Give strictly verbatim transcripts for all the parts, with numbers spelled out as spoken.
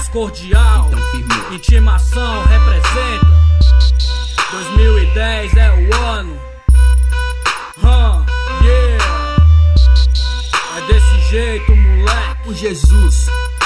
cordial, então firmou. Intimação representa dois mil e dez é o ano. Huh, yeah. É desse jeito, moleque. Por Jesus.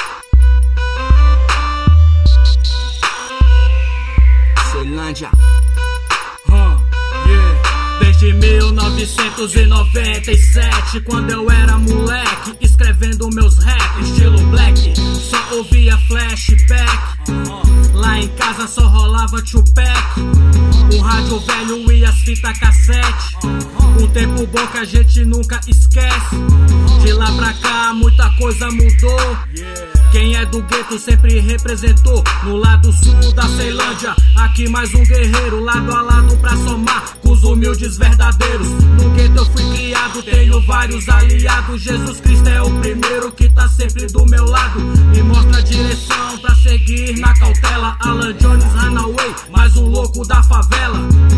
Ceilândia. Huh, yeah. Desde mil novecentos e noventa e sete, quando eu era moleque, escrevendo meus rap, estilo black, só ouvia flashback. Lá em casa só rolava Tupac, o rádio velho e as fitas cassete. Um tempo bom que a gente nunca esquece. De lá pra cá muita coisa mudou. Quem é do gueto sempre representou. No lado sul da Ceilândia, aqui mais um guerreiro, lado a lado pra somar com os humildes verdadeiros. No gueto eu fui criado, tenho vários aliados. Jesus Cristo é o primeiro que tá sempre do meu lado, me mostra a direção pra seguir na cautela. Alan Jones, Runaway, mais um louco da favela.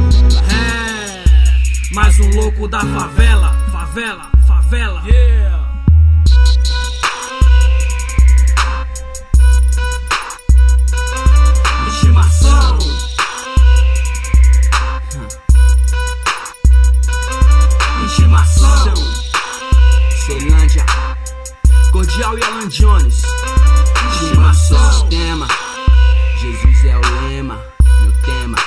É, mais um louco da favela. Favela, favela, yeah. Intimação. Intimação. Ceilândia. Cordial e Alan Jones. Intimação. Sistema. Jesus é o lema, meu tema.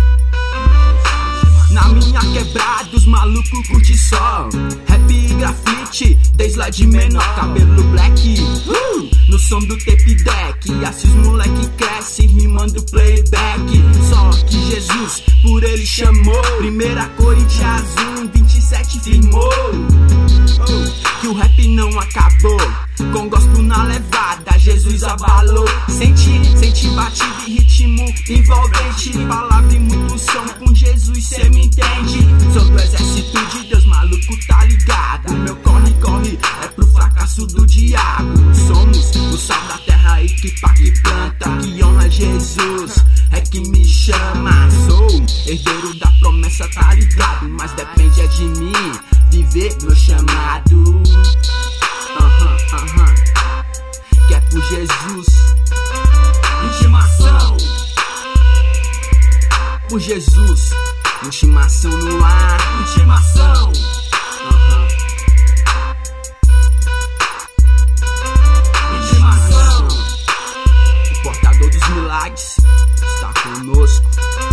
Na minha quebrada os malucos curte só rap e grafite, desde lá de menor, cabelo black, uh, no som do tape deck. E assim os moleque cresce rimando playback. Só que Jesus por ele chamou, primeira Coríntios um, vinte e sete firmou, oh, que o rap não acabou, com gospel na levada Jesus abalou. Sente, sente batida e ritmo envolvente, palavra e muito som, com Jesus cê me entende. Sou do exército de Deus, maluco tá ligado. Meu corre, corre, é pro fracasso do diabo. Somos o sal da terra, equipa que planta, que honra Jesus, é que me chama. Sou herdeiro da promessa, tá ligado, mas depende é de mim viver meu chamado. Aham, uh aham, -huh, uh -huh. Que é por Jesus. Intimação. Por Jesus. Intimação no ar. Intimação. Aham. Intimação. O portador dos milagres está conosco.